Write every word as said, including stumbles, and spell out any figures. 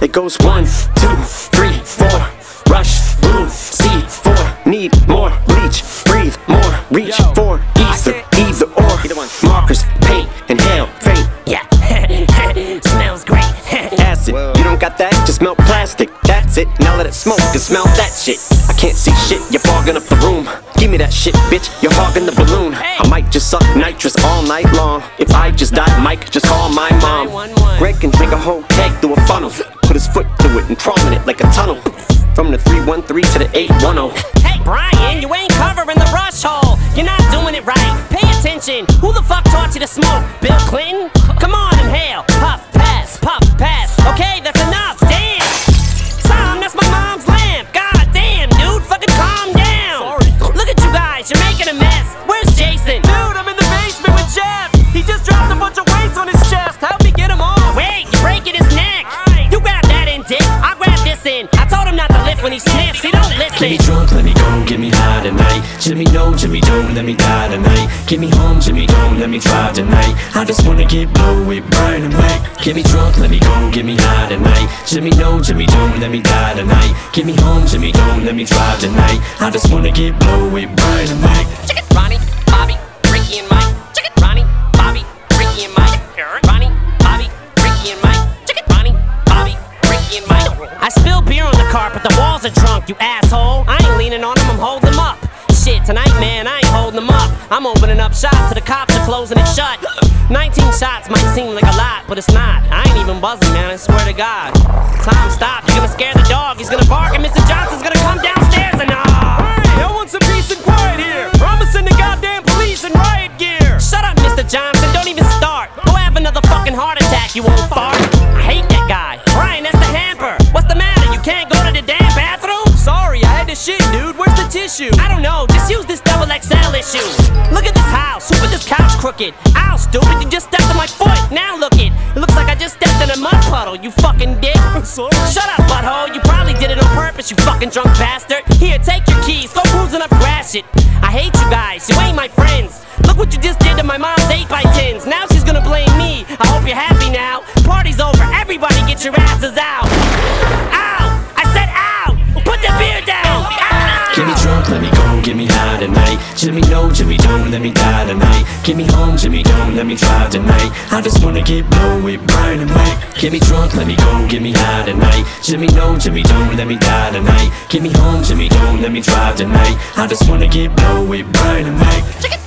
It goes one, two, three, four. Rush, move, see, four. Need more, bleach, breathe more. Reach for either, either or. Either one. Markers, paint, inhale, faint. Yeah, smells great. Acid, you don't got that? Just melt plastic. That's it, now let it smoke and smell that shit. I can't see shit, you're fogging up the room. Give me that shit, bitch, you're hogging the balloon. I might just suck nitrous all night long. If I just die, Mike, just call my mom. Greg can drink a whole keg through a funnel. Put his foot through it and crawl in it like a tunnel. From the three one three to the eight one zero. Hey Brian, you ain't covering the rush hole. You're not doing it right, pay attention. Who the fuck taught you to smoke? Bill Clinton? Come on, inhale, puff, pass, puff, pass. Okay, that's enough, damn. Tom, that's my mom's lamp. God damn, dude, fucking calm down. Sorry. Look at you guys, you're making a mess. Where's Jason? Dude, I'm in the basement with Jeff. He just dropped a bunch of weights on his chest. Help me get him off. Wait, you're breaking his neck. Right. You grab that in, dick. I grab this in. I told him not to lift when he sniffs. He don't listen. Get me drunk, let me go, get me high tonight. Jimmy, no, Jimmy, don't let me die tonight. Get me home, Jimmy, don't let me drive tonight. I just wanna get blow with Brian and Mike. Get me drunk, let me go, get me high tonight. Jimmy, no, Jimmy, don't let me die tonight. Get me home, Jimmy, don't let me drive tonight. I just wanna get blow with Brian and Mike. Ronnie, Bobby, Ricky and Mike. Ronnie, Bobby, Ricky and Mike. Ronnie, Bobby, Ricky and Mike. Ronnie, Bobby, Ricky and Mike. I spill beer on the carpet, the walls are drunk, you asshole. I ain't leaning on them, I'm holding them up. Shit, tonight, man, I ain't holding them up. I'm opening up shop till the cops are closing it shut. nineteen shots might seem like a lot, but it's not. I ain't even buzzing, man, I swear to God. Tom, stop, you're gonna scare the dog. He's gonna bark and Mister Johnson's gonna come downstairs and ah. Hey, I want some peace and quiet here, or I'ma send the goddamn police in riot gear. Shut up, Mister Johnson, don't even start. Go have another fucking heart attack, you old fart. I hate that guy. Brian, that's the hamper. What's the matter, you can't go to the damn bathroom? Sorry, I had to shit, dude. Where's the tissue? I don't know, just use this double X L issue. Look at this house, who put this couch crooked? Ow, stupid, you just stepped on my foot. Now look it, it looks like I just stepped in a mud puddle, you fucking dick. Sorry. Shut up, butthole, you probably did it on purpose, you fucking drunk bastard. Here, take your keys, go cruising up Gratiot. I hate you guys, you ain't my friends. Look what you just did to my mom's eight by tens. Now she's gonna blame me, I hope you're happy now. Party's over, everybody get your asses out. Ow, I said ow, put the beer down. Ow. Get me drunk, let me go, get me high tonight. Jimmy, no, Jimmy, don't let me die tonight. Get me home, Jimmy, don't let me drive tonight. I just wanna get blow with Brian and Mike. Get me drunk, let me go, get me high tonight. Jimmy, no, Jimmy, don't let me die tonight. Get me home, Jimmy, don't let me drive tonight. I just wanna get blow with Brian and Mike.